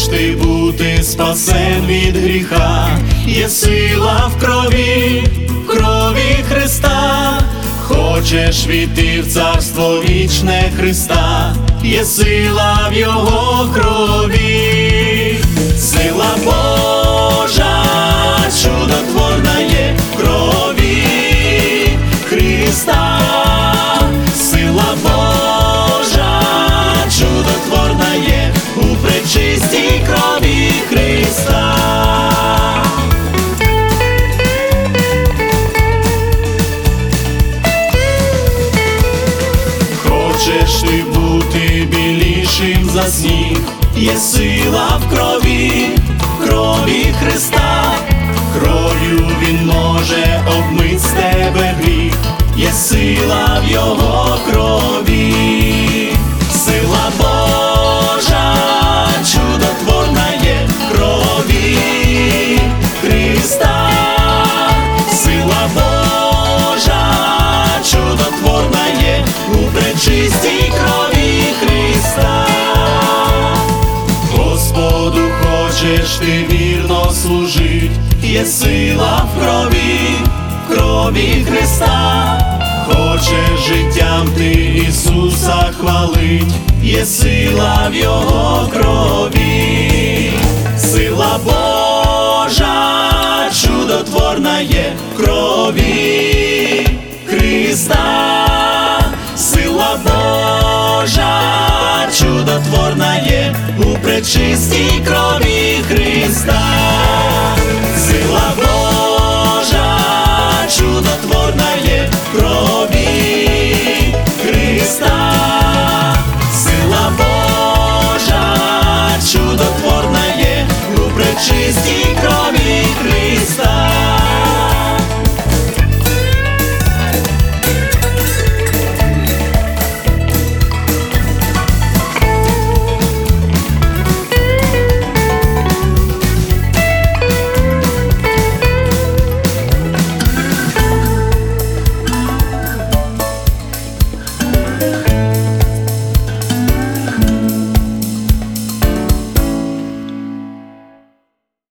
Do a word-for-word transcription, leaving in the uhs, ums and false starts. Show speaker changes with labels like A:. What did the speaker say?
A: ти бути спасен від гріха, є сила в крові, в крові Христа. Хочеш війти в царство вічне Христа, є сила в Його крові. Сила Божа, чудотворна є в крові Христа. Сила Божа, чудотворна є у пречистій крові Христа. Хочеш ти бути білішим за сніг, є сила в крові, в крові Христа. Кров'ю Він може обмить з тебе гріх, є сила в Його крові. Сила Божа, чудотворна є в крові Христа. Сила Божа, чудотворна є у пречистій крові Христа. Господу хочеш ти вірно служить, є сила в крові, в крові Христа. Хочеш життям ти Ісуса хвалить, є сила в Його крові. Сила Божа, чудотворна є в крові Христа. Сила Божа, чудотворна є у пречистій крові Христа. Сила Божа,